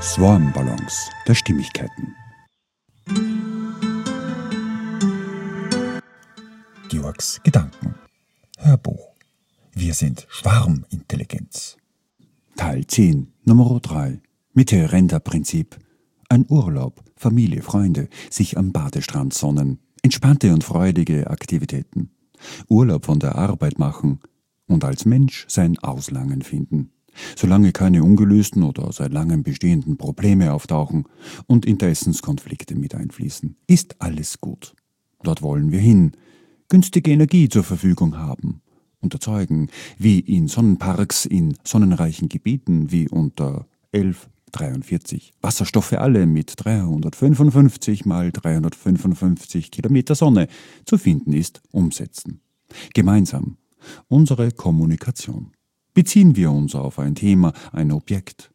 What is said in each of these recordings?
Swarm-Balance der Stimmigkeiten. Georgs Gedanken. Hörbuch. Wir sind Schwarmintelligenz. Teil 10, Nummer 3. Mitte-Render-Prinzip. Ein Urlaub, Familie, Freunde, sich am Badestrand sonnen, entspannte und freudige Aktivitäten. Urlaub von der Arbeit machen und als Mensch sein Auslangen finden. Solange keine ungelösten oder seit langem bestehenden Probleme auftauchen und Interessenskonflikte mit einfließen, ist alles gut. Dort wollen wir hin, günstige Energie zur Verfügung haben und erzeugen, wie in Sonnenparks in sonnenreichen Gebieten wie unter 1143. Wasserstoffe alle mit 355 mal 355 Kilometer Sonne zu finden ist, umsetzen. Gemeinsam unsere Kommunikation. Beziehen wir uns auf ein Thema, ein Objekt,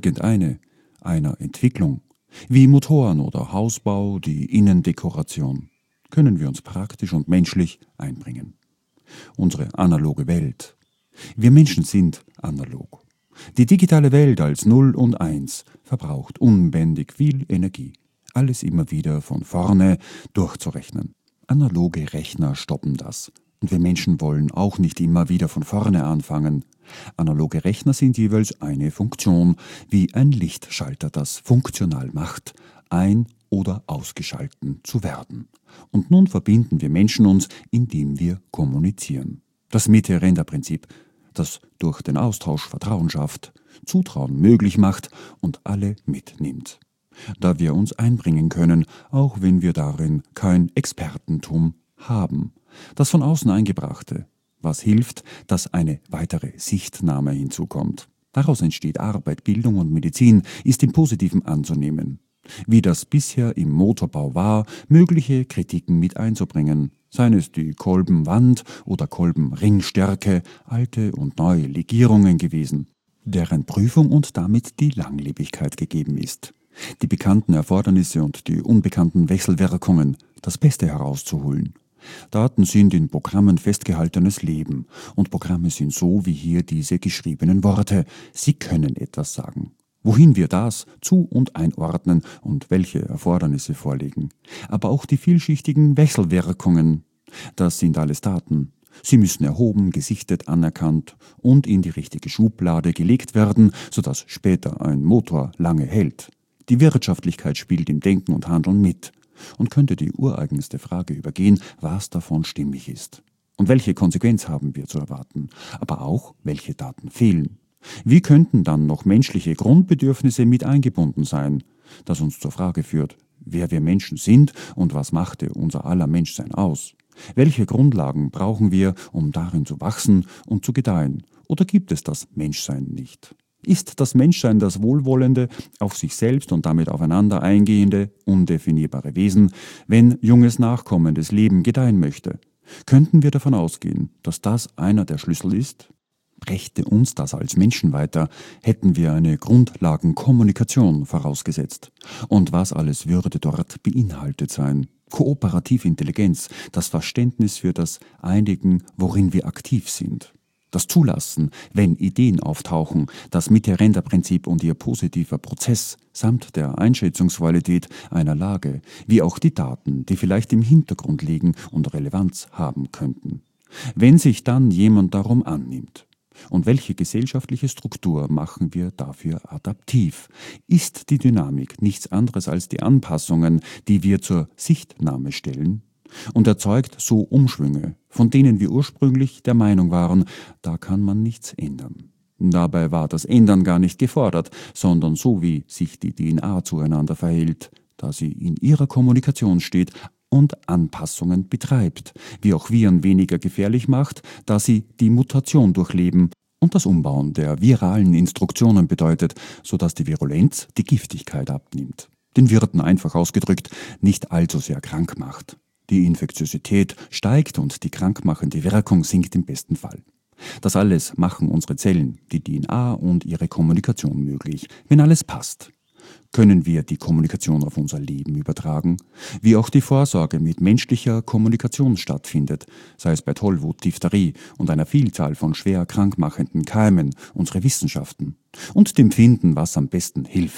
einer Entwicklung, wie Motoren oder Hausbau, die Innendekoration, können wir uns praktisch und menschlich einbringen. Unsere analoge Welt. Wir Menschen sind analog. Die digitale Welt als 0 und 1 verbraucht unbändig viel Energie. Alles immer wieder von vorne durchzurechnen. Analoge Rechner stoppen das. Und wir Menschen wollen auch nicht immer wieder von vorne anfangen. Analoge Rechner sind jeweils eine Funktion, wie ein Lichtschalter das funktional macht, ein- oder ausgeschalten zu werden. Und nun verbinden wir Menschen uns, indem wir kommunizieren. Das Mitte-Render-Prinzip, das durch den Austausch Vertrauen schafft, Zutrauen möglich macht und alle mitnimmt. Da wir uns einbringen können, auch wenn wir darin kein Expertentum haben. Das von außen Eingebrachte, was hilft, dass eine weitere Sichtnahme hinzukommt. Daraus entsteht Arbeit, Bildung und Medizin, ist im Positiven anzunehmen. Wie das bisher im Motorbau war, mögliche Kritiken mit einzubringen, seien es die Kolbenwand- oder Kolbenringstärke, alte und neue Legierungen gewesen, deren Prüfung und damit die Langlebigkeit gegeben ist. Die bekannten Erfordernisse und die unbekannten Wechselwirkungen, das Beste herauszuholen. Daten sind in Programmen festgehaltenes Leben und Programme sind so wie hier diese geschriebenen Worte. Sie können etwas sagen. Wohin wir das zu- und einordnen und welche Erfordernisse vorliegen. Aber auch die vielschichtigen Wechselwirkungen, das sind alles Daten. Sie müssen erhoben, gesichtet, anerkannt und in die richtige Schublade gelegt werden, sodass später ein Motor lange hält. Die Wirtschaftlichkeit spielt im Denken und Handeln mit und könnte die ureigenste Frage übergehen, was davon stimmig ist. Und welche Konsequenz haben wir zu erwarten, aber auch welche Daten fehlen. Wie könnten dann noch menschliche Grundbedürfnisse mit eingebunden sein, das uns zur Frage führt, wer wir Menschen sind und was machte unser aller Menschsein aus? Welche Grundlagen brauchen wir, um darin zu wachsen und zu gedeihen? Oder gibt es das Menschsein nicht? Ist das Menschsein das wohlwollende, auf sich selbst und damit aufeinander eingehende, undefinierbare Wesen, wenn junges nachkommendes Leben gedeihen möchte? Könnten wir davon ausgehen, dass das einer der Schlüssel ist? Brächte uns das als Menschen weiter, hätten wir eine Grundlagenkommunikation vorausgesetzt. Und was alles würde dort beinhaltet sein? Kooperative Intelligenz, das Verständnis für das Einigen, worin wir aktiv sind. Das Zulassen, wenn Ideen auftauchen, das Mitte-Render-Prinzip und ihr positiver Prozess samt der Einschätzungsqualität einer Lage, wie auch die Daten, die vielleicht im Hintergrund liegen und Relevanz haben könnten. Wenn sich dann jemand darum annimmt. Und welche gesellschaftliche Struktur machen wir dafür adaptiv? Ist die Dynamik nichts anderes als die Anpassungen, die wir zur Sichtnahme stellen? Und erzeugt so Umschwünge, von denen wir ursprünglich der Meinung waren, da kann man nichts ändern. Dabei war das Ändern gar nicht gefordert, sondern so wie sich die DNA zueinander verhält, da sie in ihrer Kommunikation steht und Anpassungen betreibt, wie auch Viren weniger gefährlich macht, da sie die Mutation durchleben und das Umbauen der viralen Instruktionen bedeutet, sodass die Virulenz die Giftigkeit abnimmt. Den Wirten einfach ausgedrückt nicht allzu sehr krank macht. Die Infektiosität steigt und die krankmachende Wirkung sinkt im besten Fall. Das alles machen unsere Zellen, die DNA und ihre Kommunikation möglich. Wenn alles passt, können wir die Kommunikation auf unser Leben übertragen, wie auch die Vorsorge mit menschlicher Kommunikation stattfindet, sei es bei Tollwut, Diphtherie und einer Vielzahl von schwer krankmachenden Keimen, unsere Wissenschaften und dem Finden, was am besten hilft.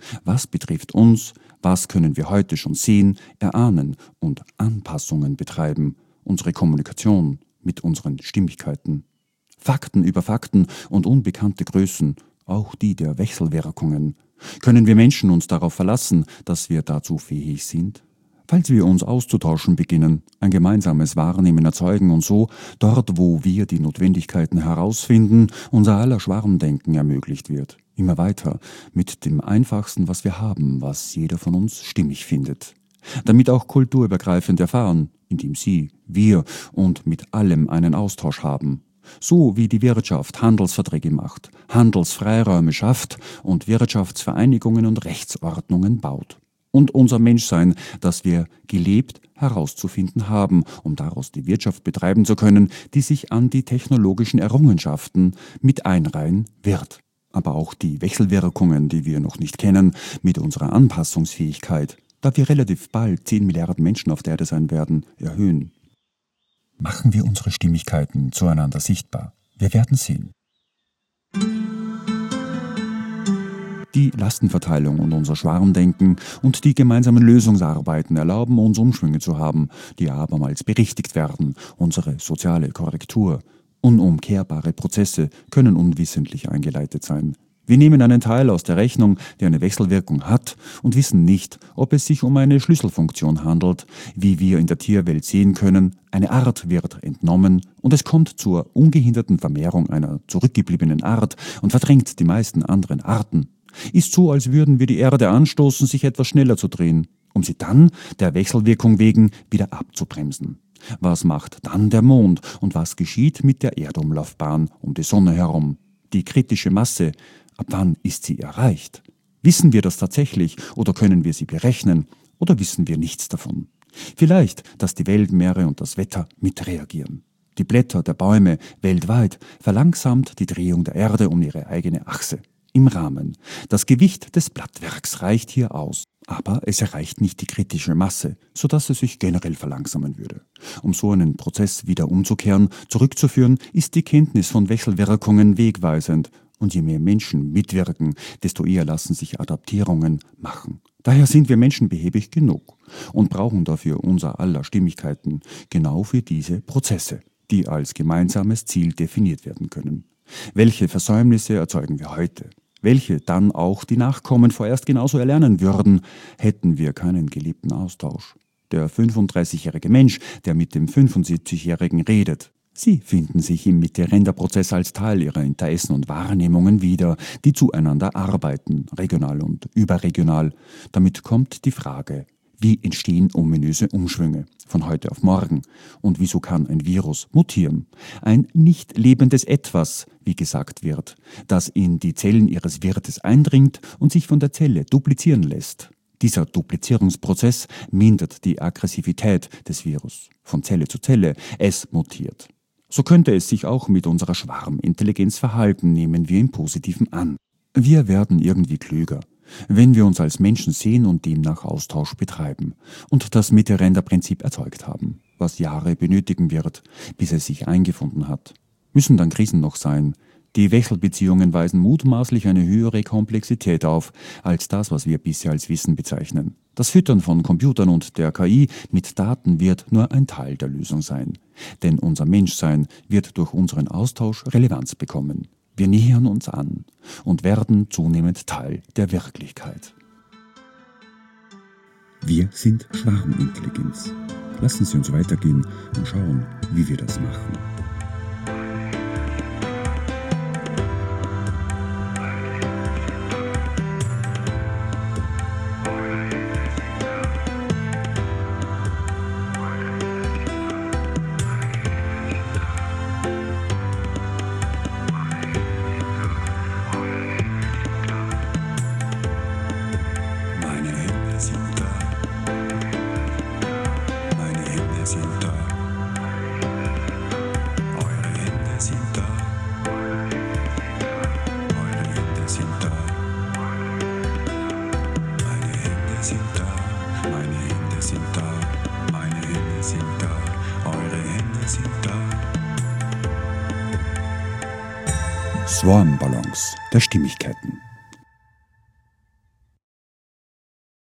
Was betrifft uns, was können wir heute schon sehen, erahnen und Anpassungen betreiben, unsere Kommunikation mit unseren Stimmigkeiten. Fakten über Fakten und unbekannte Größen, auch die der Wechselwirkungen. Können wir Menschen uns darauf verlassen, dass wir dazu fähig sind? Falls wir uns auszutauschen beginnen, ein gemeinsames Wahrnehmen erzeugen und so, dort wo wir die Notwendigkeiten herausfinden, unser aller Schwarmdenken ermöglicht wird. Immer weiter, mit dem Einfachsten, was wir haben, was jeder von uns stimmig findet. Damit auch kulturübergreifend erfahren, indem Sie, wir und mit allem einen Austausch haben. So wie die Wirtschaft Handelsverträge macht, Handelsfreiräume schafft und Wirtschaftsvereinigungen und Rechtsordnungen baut. Und unser Menschsein, das wir gelebt herauszufinden haben, um daraus die Wirtschaft betreiben zu können, die sich an die technologischen Errungenschaften mit einreihen wird. Aber auch die Wechselwirkungen, die wir noch nicht kennen, mit unserer Anpassungsfähigkeit, da wir relativ bald 10 Milliarden Menschen auf der Erde sein werden, erhöhen. Machen wir unsere Stimmigkeiten zueinander sichtbar. Wir werden sehen. Die Lastenverteilung und unser Schwarmdenken und die gemeinsamen Lösungsarbeiten erlauben uns Umschwünge zu haben, die abermals berichtigt werden, unsere soziale Korrektur. Unumkehrbare Prozesse können unwissentlich eingeleitet sein. Wir nehmen einen Teil aus der Rechnung, der eine Wechselwirkung hat, und wissen nicht, ob es sich um eine Schlüsselfunktion handelt. Wie wir in der Tierwelt sehen können, eine Art wird entnommen und es kommt zur ungehinderten Vermehrung einer zurückgebliebenen Art und verdrängt die meisten anderen Arten. Ist so, als würden wir die Erde anstoßen, sich etwas schneller zu drehen, um sie dann der Wechselwirkung wegen wieder abzubremsen. Was macht dann der Mond und was geschieht mit der Erdumlaufbahn um die Sonne herum? Die kritische Masse, ab wann ist sie erreicht? Wissen wir das tatsächlich oder können wir sie berechnen oder wissen wir nichts davon? Vielleicht, dass die Weltmeere und das Wetter mitreagieren. Die Blätter der Bäume weltweit verlangsamt die Drehung der Erde um ihre eigene Achse. Im Rahmen. Das Gewicht des Blattwerks reicht hier aus, aber es erreicht nicht die kritische Masse, sodass es sich generell verlangsamen würde. Um so einen Prozess wieder umzukehren, zurückzuführen, ist die Kenntnis von Wechselwirkungen wegweisend. Und je mehr Menschen mitwirken, desto eher lassen sich Adaptierungen machen. Daher sind wir Menschen behäbig genug und brauchen dafür unser aller Stimmigkeiten, genau für diese Prozesse, die als gemeinsames Ziel definiert werden können. Welche Versäumnisse erzeugen wir heute? Welche dann auch die Nachkommen vorerst genauso erlernen würden, hätten wir keinen geliebten Austausch. Der 35-jährige Mensch, der mit dem 75-jährigen redet. Sie finden sich im Mitte-Render-Prozess als Teil ihrer Interessen und Wahrnehmungen wieder, die zueinander arbeiten, regional und überregional. Damit kommt die Frage, wie entstehen ominöse Umschwünge von heute auf morgen? Und wieso kann ein Virus mutieren? Ein nicht lebendes Etwas, wie gesagt wird, das in die Zellen ihres Wirtes eindringt und sich von der Zelle duplizieren lässt. Dieser Duplizierungsprozess mindert die Aggressivität des Virus von Zelle zu Zelle. Es mutiert. So könnte es sich auch mit unserer Schwarmintelligenz verhalten, nehmen wir im Positiven an. Wir werden irgendwie klüger, wenn wir uns als Menschen sehen und demnach Austausch betreiben und das Mitte-Render-Prinzip erzeugt haben, was Jahre benötigen wird, bis es sich eingefunden hat. Müssen dann Krisen noch sein? Die Wechselbeziehungen weisen mutmaßlich eine höhere Komplexität auf, als das, was wir bisher als Wissen bezeichnen. Das Füttern von Computern und der KI mit Daten wird nur ein Teil der Lösung sein. Denn unser Menschsein wird durch unseren Austausch Relevanz bekommen. Wir nähern uns an und werden zunehmend Teil der Wirklichkeit. Wir sind Schwarmintelligenz. Lassen Sie uns weitergehen und schauen, wie wir das machen. Swarm-Balance der Stimmigkeiten.